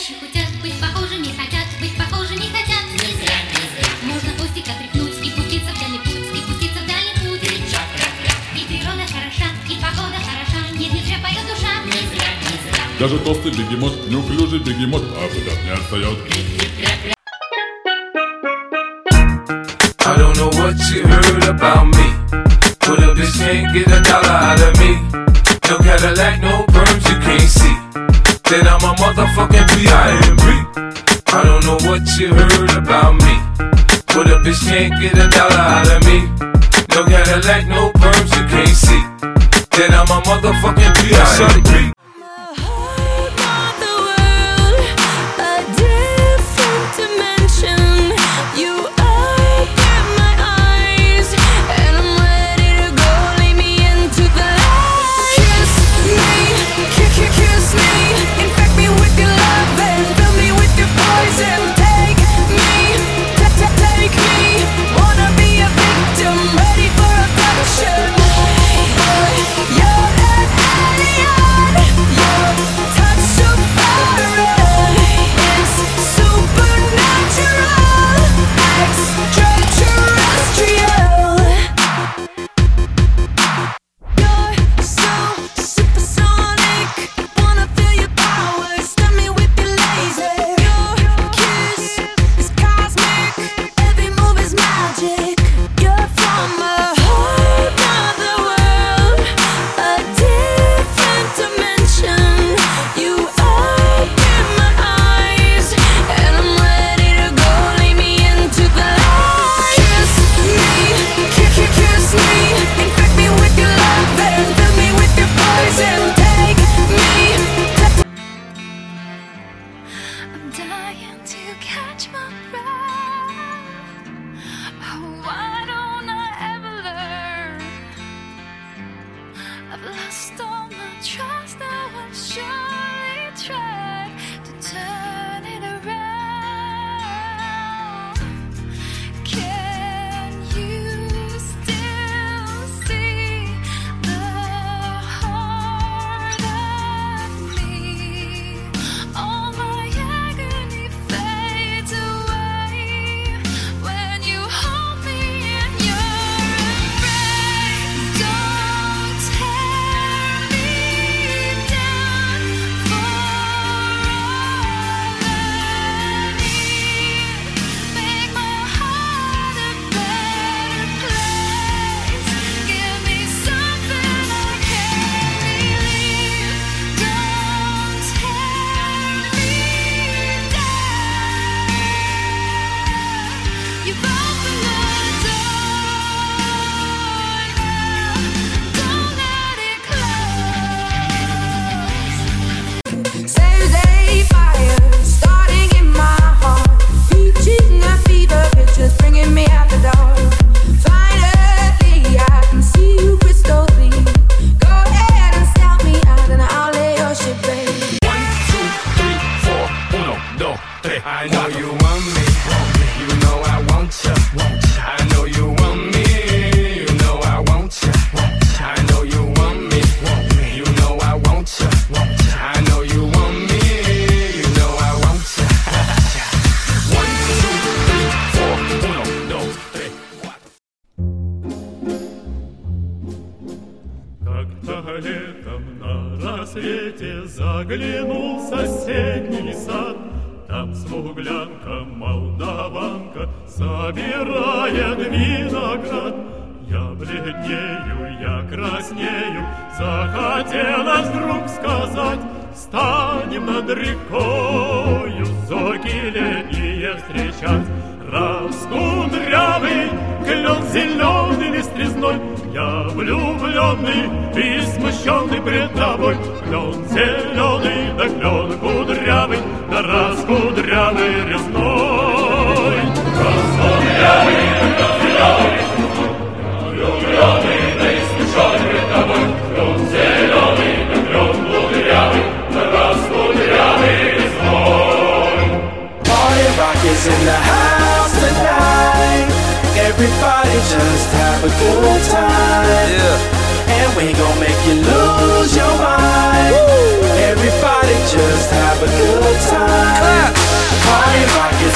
Товарищи хотят быть похожими, хотят быть похожими, хотят. Не зря, не зря. Можно хвостик отряхнуть и пуститься в дальний путь, и пуститься в дальний путь. И природа хороша, и погода хороша, нет, не зря поет душа. Не зря, не зря. Даже толстый бегемот, неуклюжий бегемот, а куда не отстает. I don't know what you heard about me, but a bitch can't get $1 out of me. No Cadillac, no perms, you can't see that I'm a motherfucking P.I.M.P. I don't know what you heard about me, but a bitch can't get $1 out of me. No Cadillac, no perms, you can't see that I'm a motherfucking P.I.M.P. I'm dying to catch my breath. Oh, why don't I ever learn? I've lost all my trust, now I've surely tried to turn it around. Can you still see the heart of me? All my agony fades away when you hold me in your embrace. Don't tear me down for all I need. Make my heart a better place. Give me something I can believe. Don't tear me down. You've opened the door now. Don't let it close. Saturday fire starting in my heart, reaching a fever pitch, just bringing me out the door. Finally, I can see you crystal clear. Go ahead and sell me out, and I'll lay your shit, baby. 1, 2, 3, 4, 1, 2, 3. I know you want me, you know I want ya. I know you want me, you know I want ya. I know you want me, you know I want ya. I know you want me, you know I want ya. 1, 2, 3, 4, 1, 2, 3. Как-то летом на рассвете заглянул в соседний сад. Там смуглянка, молдаванка собирает виноград. Я бледнею, я краснею, захотелось вдруг сказать: станем над рекою зорьки летние встречать. Раскудрявый клен зеленый листвизной, я влюбленный и смущенный пред тобой. Клен зеленый, да клен кудрявый, да раскудрявый резной. Раскудрявый, да клен зеленый, влюбленный, да и смущенный пред тобой. Клен зеленый, да клен кудрявый, да раскудрявый резной. Party rock is in the house tonight. Everybody just have a good time. And we gon' make you lose your mind. Everybody just have a good time.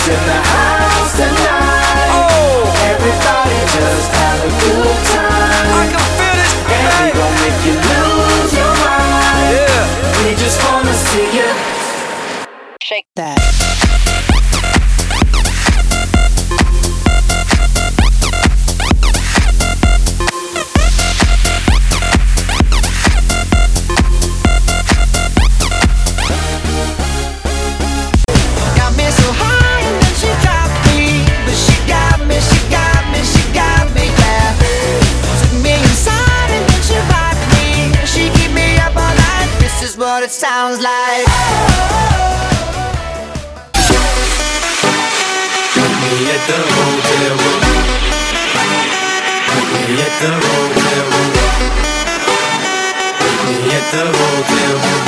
in the house tonight. Everybody just have a good time. I can feel it, and we gon' make you lose your mind. We just wanna see you shake that. What it sounds like. Meet me at the hotel room. Meet me at the hotel room. Meet me at the hotel room.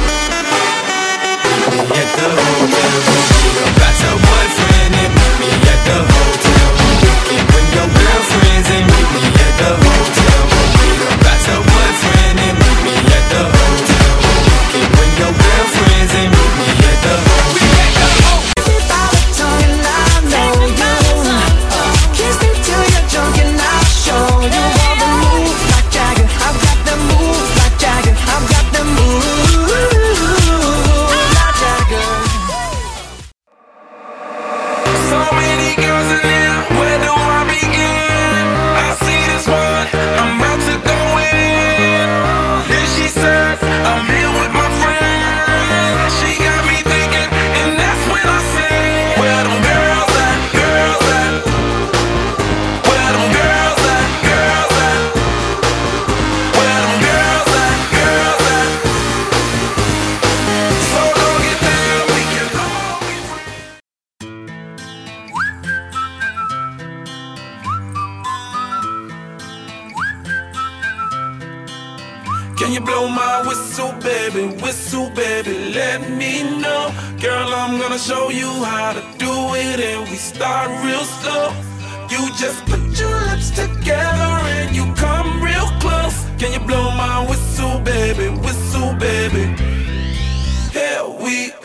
Meet me at the hotel room. She done got your boyfriend and meet me at the hotel room. You can bring your girlfriends and meet me at the hotel room. She done got your boyfriend and meet me at the hotel room. Bring your girlfriends and meet me at the hotel. Everybody talking, I know you. Kiss me till you're drunk and I'll show you all the moves like Jagger. I've got the moves like Jagger. I've got the moves like Jagger. So many girls in here, where do I begin? I see this one, I'm about to go in. Then she says, I'm here with my friend. She got me thinking, and that's when I say, where them girls at, girls at? Where them girls at, girls at? Where them girls at, girls at? So don't get down, we can all be free. Can you blow my whistle, baby, let me know. Girl, I'm gonna show you how to do it, and we start real slow. You just put your lips together and you come real close. Can you blow my whistle, baby, here we